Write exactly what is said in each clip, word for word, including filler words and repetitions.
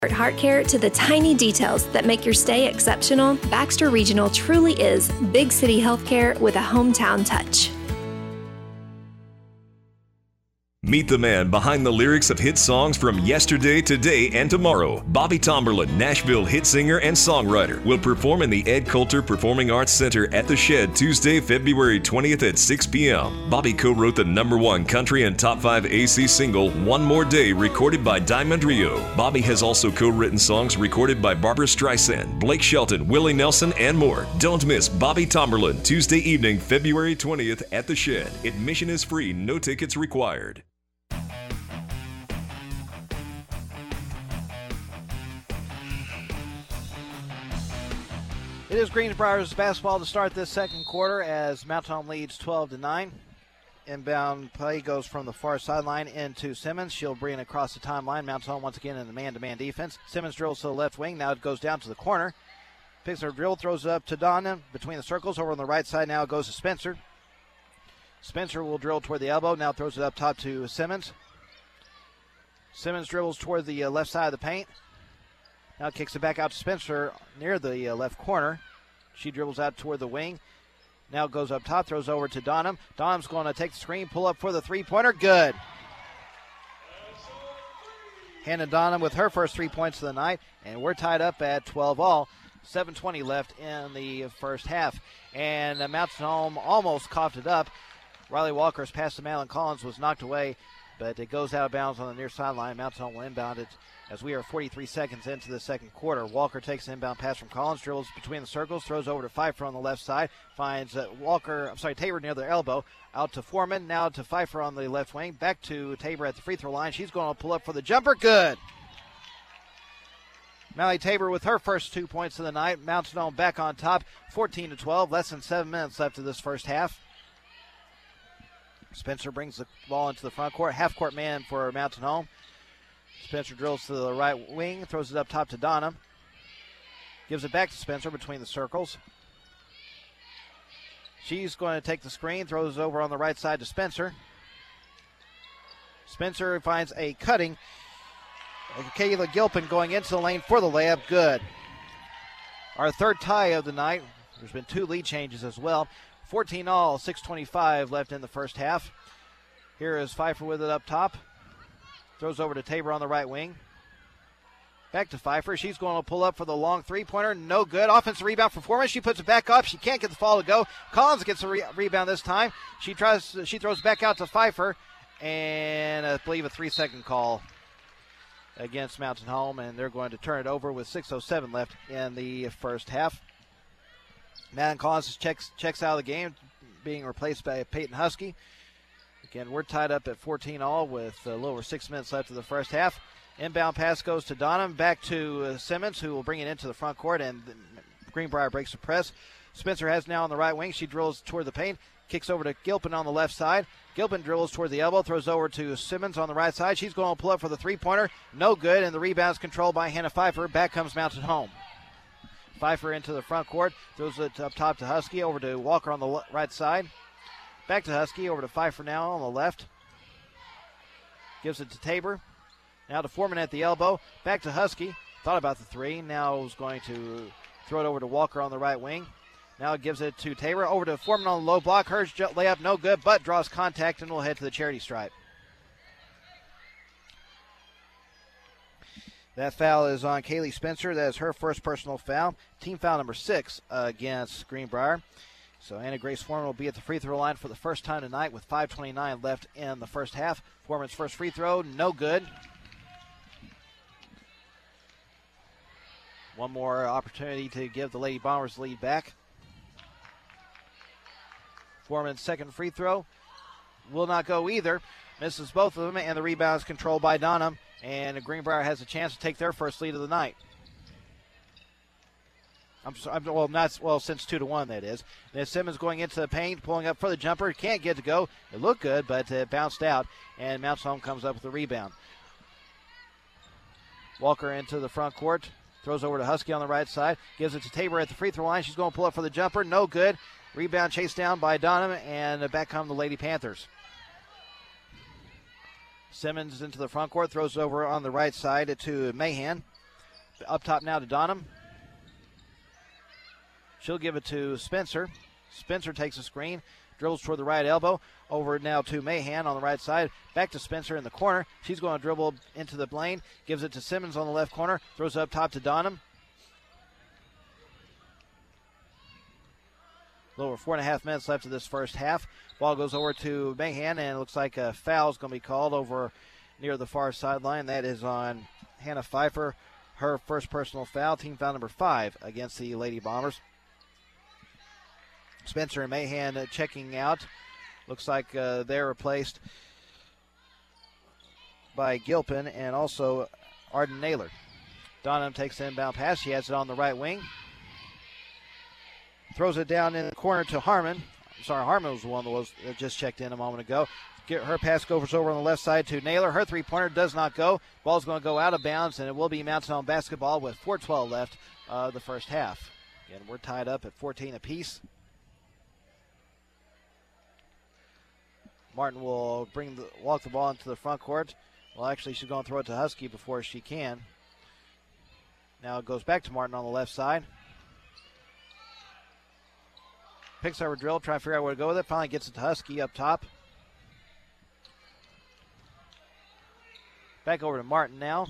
Heart care to the tiny details that make your stay exceptional, Baxter Regional truly is big city healthcare with a hometown touch. Meet the man behind the lyrics of hit songs from yesterday, today, and tomorrow. Bobby Tomberlin, Nashville hit singer and songwriter, will perform in the Ed Coulter Performing Arts Center at the Shed Tuesday, February twentieth at six p.m. Bobby co-wrote the number one country and top five A C single, One More Day, recorded by Diamond Rio. Bobby has also co-written songs recorded by Barbra Streisand, Blake Shelton, Willie Nelson, and more. Don't miss Bobby Tomberlin, Tuesday evening, February twentieth at the Shed. Admission is free, no tickets required. It is Greensbrire's basketball to start this second quarter as Mount Home leads twelve to nine. Inbound play goes from the far sideline into Simmons. She'll bring it across the timeline. Mount Home once again in the man-to-man defense. Simmons drills to the left wing. Now it goes down to the corner. Picks her drill, throws it up to Donna between the circles. Over on the right side now it goes to Spencer. Spencer will drill toward the elbow. Now throws it up top to Simmons. Simmons dribbles toward the uh, left side of the paint. Now kicks it back out to Spencer near the uh, left corner. She dribbles out toward the wing. Now goes up top, throws over to Donham. Donham's going to take the screen, pull up for the three-pointer. Good. Hannah Donham with her first three points of the night, and we're tied up at twelve all. seven twenty left in the first half. And uh, Mountain Home almost coughed it up. Riley Walker's pass to Madeline Collins was knocked away, but it goes out of bounds on the near sideline. Mountain Home will inbound it as we are forty-three seconds into the second quarter. Walker takes an inbound pass from Collins, dribbles between the circles, throws over to Pfeiffer on the left side, finds uh, Walker, I'm sorry, Tabor near the elbow, out to Foreman, now to Pfeiffer on the left wing, back to Tabor at the free throw line. She's going to pull up for the jumper. Good. Mallie Tabor with her first two points of the night. Mountain Home back on top, fourteen to twelve, less than seven minutes left of this first half. Spencer brings the ball into the front court, half court man for Mountain Home. Spencer drills to the right wing, throws it up top to Donna. Gives it back to Spencer between the circles. She's going to take the screen, throws it over on the right side to Spencer. Spencer finds a cutting. Kayla Gilpin going into the lane for the layup. Good. Our third tie of the night. There's been two lead changes as well. fourteen all, six twenty-five left in the first half. Here is Pfeiffer with it up top. Throws over to Tabor on the right wing. Back to Pfeiffer. She's going to pull up for the long three-pointer. No good. Offensive rebound for Foreman. She puts it back up. She can't get the fall to go. Collins gets a re- rebound this time. She tries. She throws back out to Pfeiffer. And I believe a three-second call against Mountain Home. And they're going to turn it over with six oh seven left in the first half. Madeline Collins checks, checks out of the game, being replaced by Peyton Husky. Again, we're tied up at fourteen all with a little over six minutes left of the first half. Inbound pass goes to Donham, back to uh, Simmons, who will bring it into the front court, and Greenbrier breaks the press. Spencer has now on the right wing. She drills toward the paint, kicks over to Gilpin on the left side. Gilpin drills toward the elbow, throws over to Simmons on the right side. She's going to pull up for the three-pointer. No good, and the rebound is controlled by Hannah Pfeiffer. Back comes Mountain Home. Pfeiffer into the front court, throws it up top to Husky, over to Walker on the right side. Back to Husky, over to Pfeiffer now on the left. Gives it to Tabor. Now to Foreman at the elbow. Back to Husky. Thought about the three. Now is going to throw it over to Walker on the right wing. Now gives it to Tabor. Over to Foreman on the low block. Her layup no good, but draws contact and will head to the charity stripe. That foul is on Kaylee Spencer. That is her first personal foul. Team foul number six uh, against Greenbrier. So Anna Grace Foreman will be at the free throw line for the first time tonight with five twenty-nine left in the first half. Foreman's first free throw, no good. One more opportunity to give the Lady Bombers the lead back. Foreman's second free throw will not go either. Misses both of them, and the rebound is controlled by Donham. And Greenbrier has a chance to take their first lead of the night. I'm, sorry, I'm well, not well since two to one. That is. Then Simmons going into the paint, pulling up for the jumper. Can't get to go. It looked good, but it bounced out, and Mountain Home comes up with the rebound. Walker into the front court, throws over to Husky on the right side, gives it to Tabor at the free throw line. She's going to pull up for the jumper. No good. Rebound chased down by Donham, and back come the Lady Panthers. Simmons into the front court, throws it over on the right side to Mahan. Up top now to Donham. She'll give it to Spencer. Spencer takes a screen, dribbles toward the right elbow. Over now to Mahan on the right side. Back to Spencer in the corner. She's going to dribble into the lane. Gives it to Simmons on the left corner. Throws it up top to Donham. A little over four and a half minutes left of this first half. Ball goes over to Mahan, and it looks like a foul is going to be called over near the far sideline. That is on Hannah Pfeiffer. Her first personal foul, team foul number five against the Lady Bombers. Spencer and Mahan uh, checking out. Looks like uh, they're replaced by Gilpin and also Arden Naylor. Donham takes the inbound pass. She has it on the right wing. Throws it down in the corner to Harmon. I'm sorry, Harmon was the one that was that just checked in a moment ago. Get her pass goes over on the left side to Naylor. Her three-pointer does not go. Ball's going to go out of bounds, and it will be Mountain Home basketball with four twelve left uh, the first half. Again, we're tied up at fourteen apiece. Martin will bring the, walk the ball into the front court. Well, actually, she's going to throw it to Husky before she can. Now it goes back to Martin on the left side. Picks up her drill, trying to figure out where to go with it. Finally gets it to Husky up top. Back over to Martin now.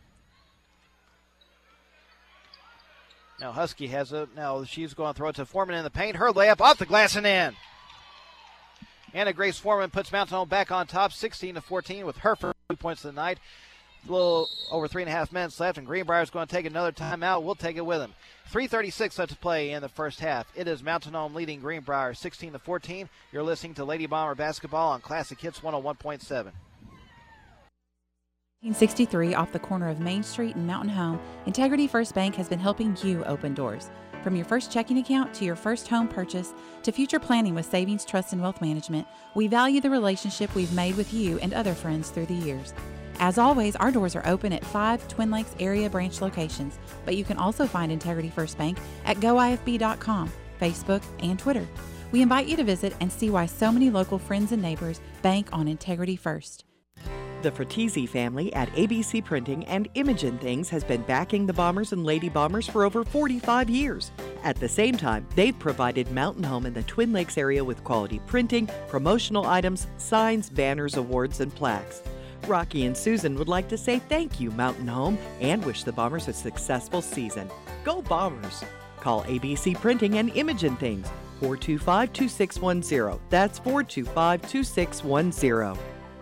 Now Husky has it. Now she's going to throw it to Foreman in the paint. Her layup off the glass and in. Anna Grace Foreman puts Mountain Home back on top, sixteen to fourteen, with her first two points of the night. A little over three and a half minutes left, and Greenbrier's going to take another timeout. We'll take it with him. three thirty-six left to play in the first half. It is Mountain Home leading Greenbrier sixteen to fourteen. You're listening to Lady Bomber basketball on Classic Hits one oh one point seven. nineteen sixty-three, off the corner of Main Street and Mountain Home, Integrity First Bank has been helping you open doors. From your first checking account to your first home purchase to future planning with savings, trust, and wealth management, we value the relationship we've made with you and other friends through the years. As always, our doors are open at five Twin Lakes area branch locations, but you can also find Integrity First Bank at go I F B dot com, Facebook, and Twitter. We invite you to visit and see why so many local friends and neighbors bank on Integrity First. The Fratesi family at A B C Printing and Imogen Things has been backing the Bombers and Lady Bombers for over forty-five years. At the same time, they've provided Mountain Home in the Twin Lakes area with quality printing, promotional items, signs, banners, awards, and plaques. Rocky and Susan would like to say thank you, Mountain Home, and wish the Bombers a successful season. Go Bombers! Call A B C Printing and Imogen Things, four two five, two six one zero. That's four two five, two six one zero.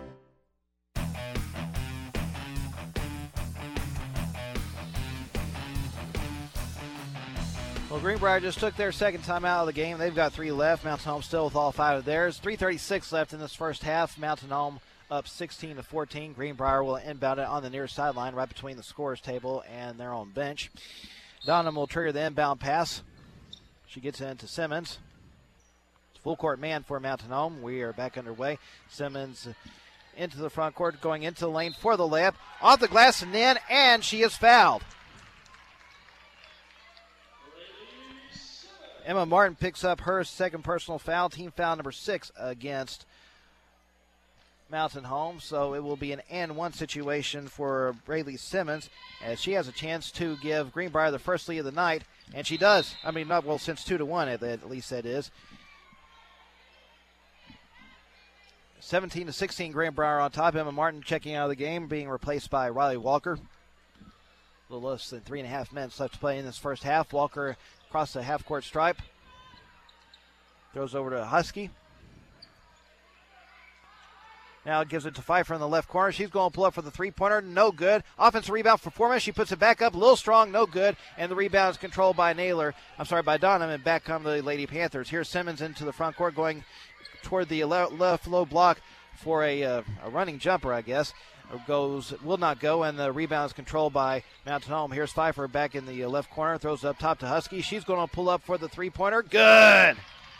Well, Greenbrier just took their second time out of the game. They've got three left. Mountain Home still with all five of theirs. three thirty-six left in this first half. Mountain Home up sixteen to fourteen. Greenbrier will inbound it on the near sideline right between the scorer's table and their own bench. Donham will trigger the inbound pass. She gets it into Simmons. It's full court man for Mountain Home. We are back underway. Simmons into the front court, going into the lane for the layup. Off the glass and in, and she is fouled. Emma Martin picks up her second personal foul, team foul number six against Mountain Home. So it will be an and one situation for Braylee Simmons as she has a chance to give Greenbrier the first lead of the night, and she does. I mean, not well, since two to one at, at least that is. seventeen to sixteen, Greenbrier on top. Emma Martin checking out of the game, being replaced by Riley Walker. A little less than three and a half minutes left to play in this first half. Walker across the half-court stripe. Throws over to Husky. Now gives it to Pfeiffer in the left corner. She's going to pull up for the three-pointer. No good. Offensive rebound for Foreman. She puts it back up. A little strong. No good. And the rebound is controlled by Naylor. I'm sorry, by Donham. And back come the Lady Panthers. Here's Simmons into the front court going toward the left low block for a, uh, a running jumper, I guess. Goes, will not go, and the rebound is controlled by Mountain Home. Here's Pfeiffer back in the left corner. Throws it up top to Husky. She's going to pull up for the three-pointer. Good!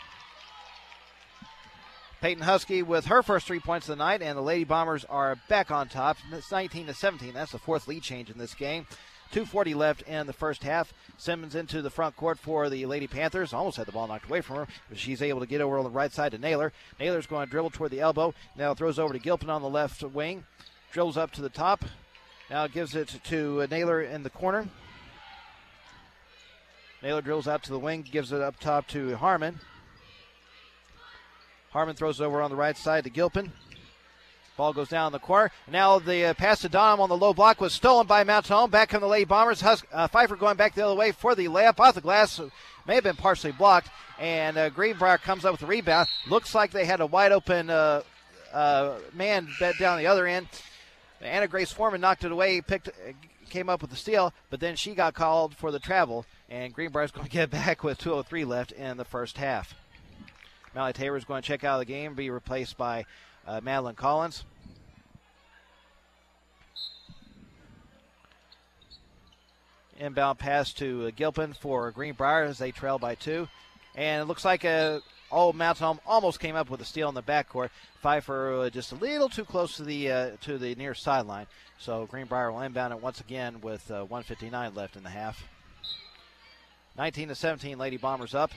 Peyton Husky with her first three points of the night, and the Lady Bombers are back on top. It's nineteen to seventeen. That's the fourth lead change in this game. two forty left in the first half. Simmons into the front court for the Lady Panthers. Almost had the ball knocked away from her, but she's able to get over on the right side to Naylor. Naylor's going to dribble toward the elbow. Now throws over to Gilpin on the left wing. Dribbles up to the top. Now gives it to Naylor in the corner. Naylor drills out to the wing, gives it up top to Harmon. Harmon throws it over on the right side to Gilpin. Ball goes down in the corner. Now the uh, pass to Donham on the low block was stolen by Mount Home. Back come the Lady Bombers. Hus- uh, Pfeiffer going back the other way for the layup off the glass. May have been partially blocked. And uh, Greenbrier comes up with the rebound. Looks like they had a wide open uh, uh, man bet down the other end. Anna Grace Foreman knocked it away, picked, came up with the steal, but then she got called for the travel. And Greenbrier's going to get back with two oh three left in the first half. Mallory Tabor is going to check out of the game, be replaced by Uh, Madeline Collins. Inbound pass to uh, Gilpin for Greenbrier as they trail by two. And it looks like uh, oh, Mount Home almost came up with a steal in the backcourt. Pfeiffer uh, just a little too close to the uh, to the near sideline. So Greenbrier will inbound it once again with uh, one fifty-nine left in the half. nineteen to seventeen, Lady Bombers up.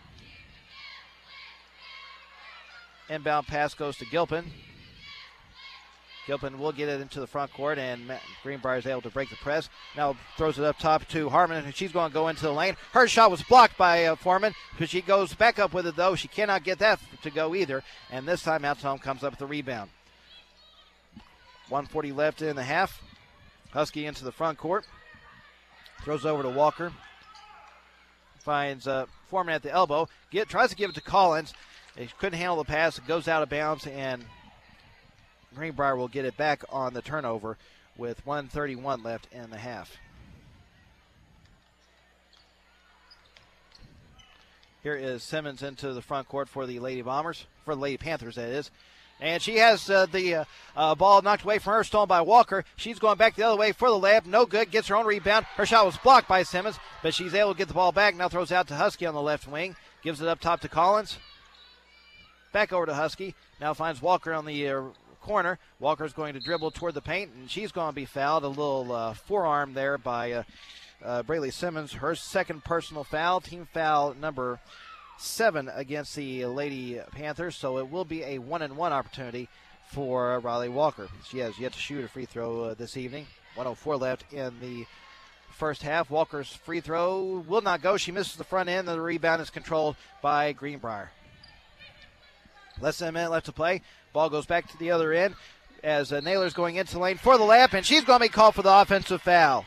Inbound pass goes to Gilpin. Gilpin will get it into the front court, and Greenbrier is able to break the press. Now throws it up top to Harmon, and she's going to go into the lane. Her shot was blocked by uh, Foreman, but she goes back up with it, though. She cannot get that to go either, and this time Mount Home comes up with the rebound. one forty left in the half. Husky into the front court. Throws over to Walker. Finds uh, Foreman at the elbow. Get, tries to give it to Collins. He couldn't handle the pass. It goes out of bounds, and Greenbrier will get it back on the turnover with one thirty-one left in the half. Here is Simmons into the front court for the Lady Bombers, for the Lady Panthers, that is. And she has uh, the uh, uh, ball knocked away from her, stolen by Walker. She's going back the other way for the layup. No good. Gets her own rebound. Her shot was blocked by Simmons, but she's able to get the ball back. Now throws out to Husky on the left wing. Gives it up top to Collins. Back over to Husky. Now finds Walker on the uh, corner. Walker's going to dribble toward the paint, and she's going to be fouled. A little uh, forearm there by uh, uh, Braylee Simmons. Her second personal foul. Team foul number seven against the Lady Panthers. So it will be a one-and-one opportunity for Riley Walker. She has yet to shoot a free throw uh, this evening. one oh four left in the first half. Walker's free throw will not go. She misses the front end, and the rebound is controlled by Greenbrier. Less than a minute left to play. Ball goes back to the other end as uh, Naylor's going into the lane for the layup, and she's going to be called for the offensive foul.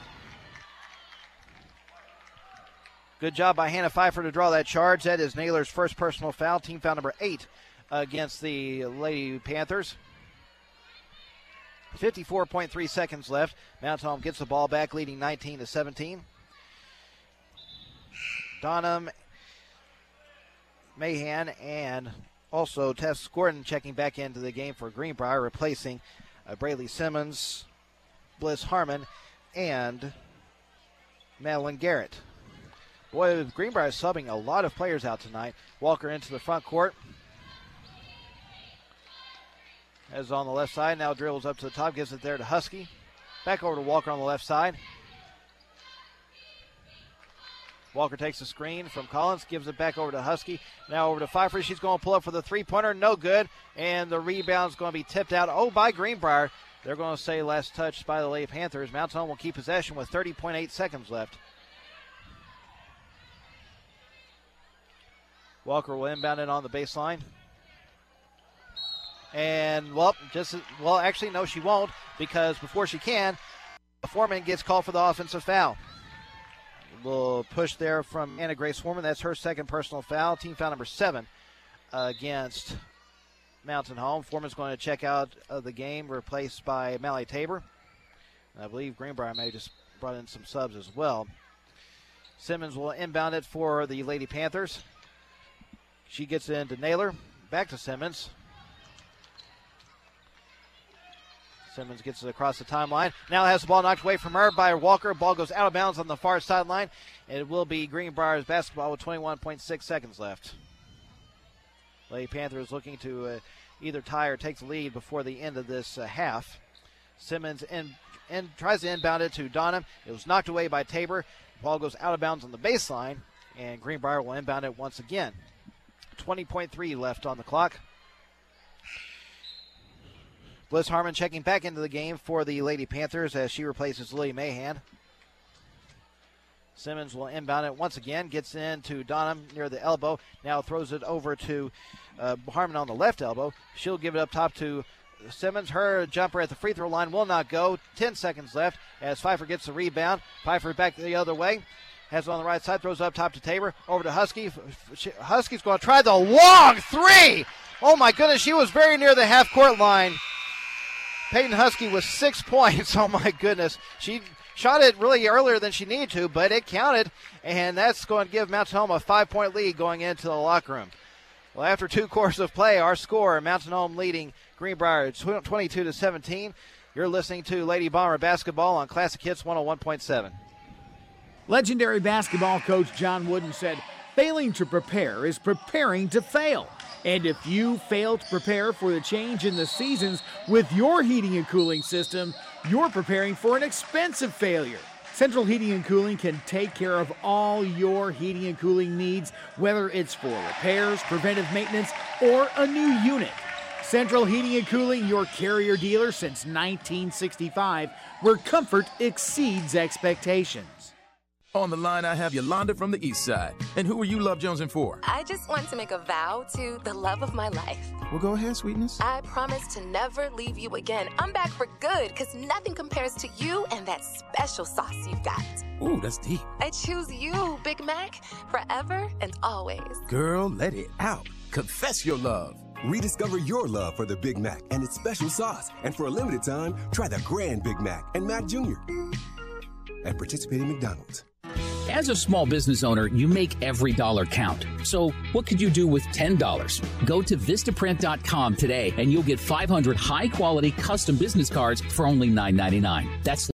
Good job by Hannah Pfeiffer to draw that charge. That is Naylor's first personal foul, team foul number eight against the Lady Panthers. fifty-four point three seconds left. Mount Home gets the ball back, leading nineteen to seventeen. Donham, Mahan, and also Tess Gordon checking back into the game for Greenbrier, replacing uh, Braylee Simmons, Bliss Harmon, and Madeline Garrett. Boy, Greenbrier is subbing a lot of players out tonight. Walker into the front court. As on the left side, now dribbles up to the top, gives it there to Husky. Back over to Walker on the left side. Walker takes the screen from Collins, gives it back over to Husky. Now over to Pfeiffer. She's going to pull up for the three-pointer. No good. And the rebound's going to be tipped out. Oh, by Greenbrier. They're going to say last touch by the Lady Panthers. Mount Home will keep possession with thirty point eight seconds left. Walker will inbound it on the baseline. And, well, just well, actually, no, she won't, because before she can, Foreman gets called for the offensive foul. A little push there from Anna Grace Foreman. That's her second personal foul, team foul number seven uh, against Mountain Home. Foreman's going to check out of the game, replaced by Mallory Tabor. And I believe Greenbrier may have just brought in some subs as well. Simmons will inbound it for the Lady Panthers. She gets it into Naylor. Back to Simmons. Simmons gets it across the timeline. Now has the ball knocked away from her by Walker. Ball goes out of bounds on the far sideline. It will be Greenbrier's basketball with twenty-one point six seconds left. Lady Panthers looking to uh, either tie or take the lead before the end of this uh, half. Simmons in, in, tries to inbound it to Donham. It was knocked away by Tabor. Ball goes out of bounds on the baseline, and Greenbrier will inbound it once again. twenty point three left on the clock. Bliss Harmon checking back into the game for the Lady Panthers as she replaces Lily Mahan. Simmons will inbound it once again, gets into Donham near the elbow, now throws it over to uh, Harmon on the left elbow. She'll give it up top to Simmons. Her jumper at the free throw line will not go. Ten seconds left as Pfeiffer gets the rebound. Pfeiffer back the other way. Has it on the right side, throws up top to Tabor, over to Husky. Husky's going to try the long three. Oh my goodness, she was very near the half-court line. Peyton Husky with six points. Oh my goodness. She shot it really earlier than she needed to, but it counted, and that's going to give Mountain Home a five-point lead going into the locker room. Well, after two quarters of play, our score, Mountain Home leading Greenbrier twenty-two to seventeen. You're listening to Lady Bomber Basketball on Classic Hits one oh one point seven. Legendary basketball coach John Wooden said, failing to prepare is preparing to fail. And if you fail to prepare for the change in the seasons with your heating and cooling system, you're preparing for an expensive failure. Central Heating and Cooling can take care of all your heating and cooling needs, whether it's for repairs, preventive maintenance, or a new unit. Central Heating and Cooling, your carrier dealer since nineteen sixty-five, where comfort exceeds expectations. On the line, I have Yolanda from the East Side. And who are you love jonesing for? I just want to make a vow to the love of my life. Well, go ahead, sweetness. I promise to never leave you again. I'm back for good, because nothing compares to you and that special sauce you've got. Ooh, that's deep. I choose you, Big Mac, forever and always. Girl, let it out. Confess your love. Rediscover your love for the Big Mac and its special sauce. And for a limited time, try the Grand Big Mac and Mac Junior at participating McDonald's. As a small business owner, you make every dollar count. So what could you do with ten dollars? Go to Vistaprint dot com today and you'll get five hundred high-quality custom business cards for only nine ninety-nine. That's